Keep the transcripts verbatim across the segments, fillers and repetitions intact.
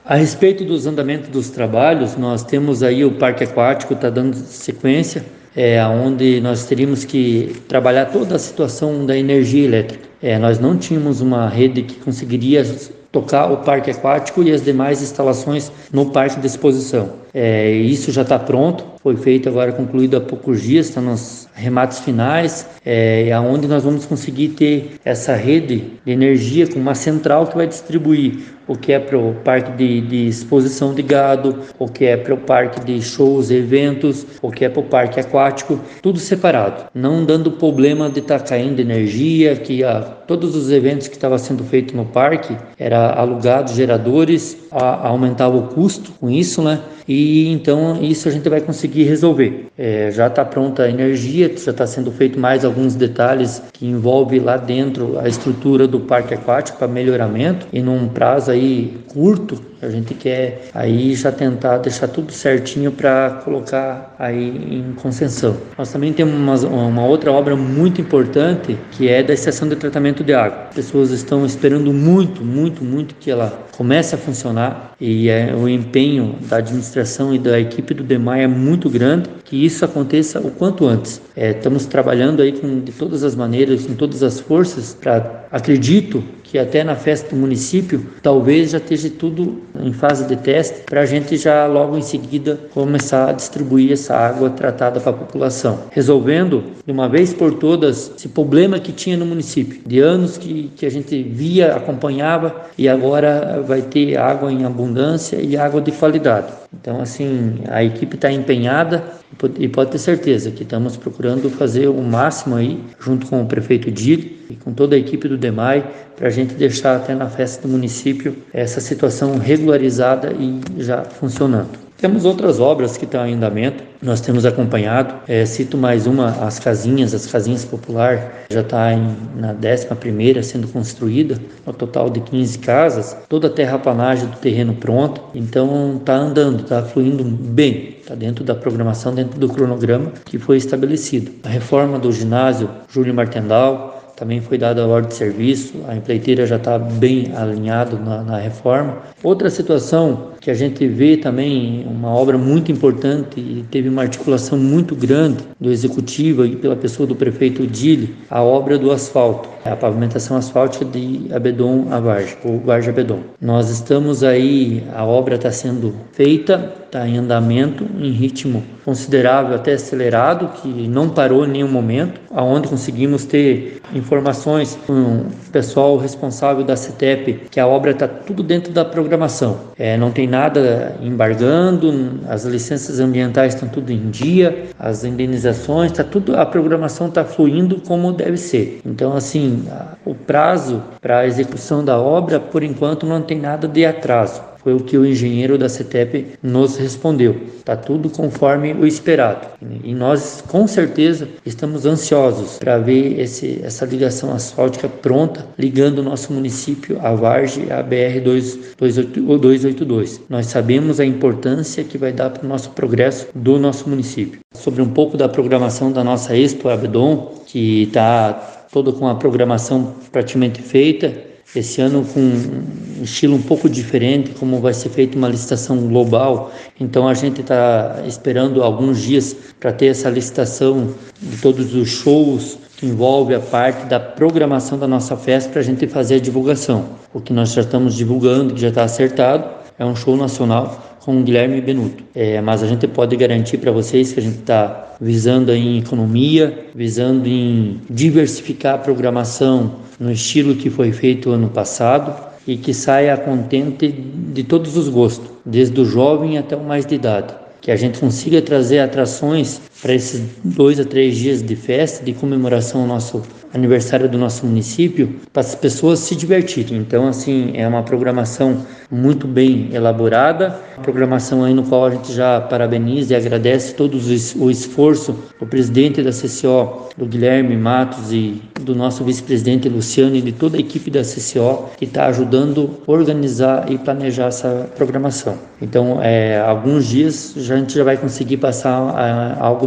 A respeito dos andamentos dos trabalhos, nós temos aí o parque aquático, está dando sequência, é, onde nós teríamos que trabalhar toda a situação da energia elétrica. É, nós não tínhamos uma rede que conseguiria tocar o parque aquático e as demais instalações no parque de exposição. É, isso já está pronto, foi feito agora, concluído há poucos dias, está nos remates finais, é, onde nós vamos conseguir ter essa rede de energia com uma central que vai distribuir o que é para o parque de, de exposição de gado, o que é para o parque de shows e eventos, o que é para o parque aquático, tudo separado, não dando problema de estar tá caindo energia, que a, todos os eventos que estavam sendo feitos no parque era alugado geradores, a, aumentava o custo com isso, né? E então isso a gente vai conseguir resolver. É, já está pronta a energia, já está sendo feito mais alguns detalhes que envolve lá dentro a estrutura do parque aquático para melhoramento, e num prazo aí curto a gente quer aí já tentar deixar tudo certinho para colocar aí em concessão. Nós também temos uma, uma outra obra muito importante, que é da estação de tratamento de água. As pessoas estão esperando muito, muito, muito que ela comece a funcionar, e é, o empenho da administração e da equipe do DEMAI é muito grande, que isso aconteça o quanto antes. É, estamos trabalhando aí com, de todas as maneiras, com todas as forças, para, acredito que até na festa do município, talvez já esteja tudo em fase de teste, para a gente já logo em seguida começar a distribuir essa água tratada para a população, resolvendo de uma vez por todas esse problema que tinha no município, de anos que, que a gente via, acompanhava, e agora vai ter água em abundância e água de qualidade. Então, assim, a equipe está empenhada e pode ter certeza que estamos procurando fazer o máximo aí, junto com o prefeito Dili e com toda a equipe do DEMAI, para a gente deixar até na festa do município essa situação regularizada e já funcionando. Temos outras obras que estão em andamento, nós temos acompanhado, é, cito mais uma, as casinhas, as casinhas popular, já está na décima primeira sendo construída, no total de quinze casas, toda a terraplanagem do terreno pronta, então está andando, está fluindo bem, está dentro da programação, dentro do cronograma que foi estabelecido. A reforma do ginásio Júlio Martendal, também foi dada a ordem de serviço, a empreiteira já está bem alinhado na, na reforma. Outra situação que a gente vê também, uma obra muito importante e teve uma articulação muito grande do executivo e pela pessoa do prefeito Dili, a obra do asfalto, a pavimentação asfáltica de Abedon a Vargem, ou Vargem Abedon. Nós estamos aí, a obra está sendo feita, está em andamento, em ritmo considerável, até acelerado, que não parou em nenhum momento, aonde conseguimos ter informações com o pessoal responsável da CETEP, que a obra está tudo dentro da programação. É, não tem nada embargando, as licenças ambientais estão tudo em dia, as indenizações, tá tudo, a programação está fluindo como deve ser. Então, assim, a, o prazo para a execução da obra, por enquanto, não tem nada de atraso. Foi o que o engenheiro da CETEP nos respondeu. Está tudo conforme o esperado. E nós, com certeza, estamos ansiosos para ver esse, essa ligação asfáltica pronta, ligando o nosso município à Vargem, à B R duzentos e oitenta e dois. Nós sabemos a importância que vai dar para o nosso progresso do nosso município. Sobre um pouco da programação da nossa Expo Abedon, que está toda com a programação praticamente feita, esse ano com um estilo um pouco diferente, como vai ser feita uma licitação global. Então a gente está esperando alguns dias para ter essa licitação de todos os shows que envolve a parte da programação da nossa festa, para a gente fazer a divulgação. O que nós já estamos divulgando, que já está acertado, é um show nacional com o Guilherme Benuto. É, mas a gente pode garantir para vocês que a gente está visando em economia, visando em diversificar a programação no estilo que foi feito ano passado, e que saia contente de todos os gostos, desde o jovem até o mais de idade. Que a gente consiga trazer atrações para esses dois a três dias de festa, de comemoração ao nosso aniversário do nosso município, para as pessoas se divertirem. Então, assim, é uma programação muito bem elaborada, uma programação aí no qual a gente já parabeniza e agradece todo o esforço do presidente da C C O, do Guilherme Matos, e do nosso vice-presidente Luciano, e de toda a equipe da C C O, que está ajudando a organizar e planejar essa programação. Então, é, alguns dias já, a gente já vai conseguir passar a, algo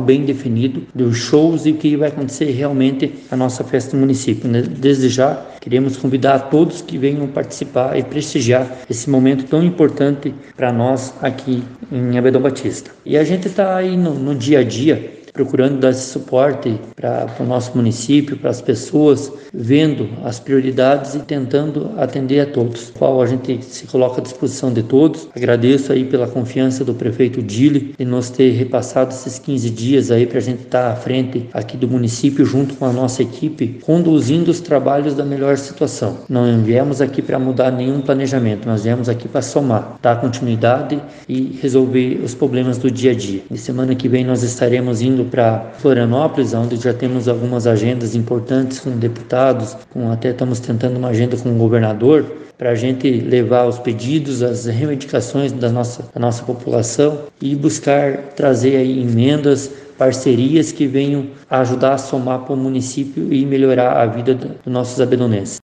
bem definido dos shows e o que vai acontecer realmente na nossa festa do município. Desde já, queremos convidar a todos que venham participar e prestigiar esse momento tão importante para nós aqui em Abedão Batista. E a gente está aí no, no dia a dia, procurando dar esse suporte para o nosso município, para as pessoas, vendo as prioridades e tentando atender a todos, qual a gente se coloca à disposição de todos. Agradeço aí pela confiança do prefeito Dili de nos ter repassado esses quinze dias aí para a gente estar à frente aqui do município junto com a nossa equipe, conduzindo os trabalhos da melhor situação. Não viemos aqui para mudar nenhum planejamento, nós viemos aqui para somar, dar continuidade e resolver os problemas do dia a dia. E semana que vem nós estaremos indo para Florianópolis, onde já temos algumas agendas importantes com deputados, com, até estamos tentando uma agenda com o governador, para a gente levar os pedidos, as reivindicações da nossa, da nossa população e buscar trazer aí emendas, parcerias que venham ajudar a somar para o município e melhorar a vida dos nossos abedonenses.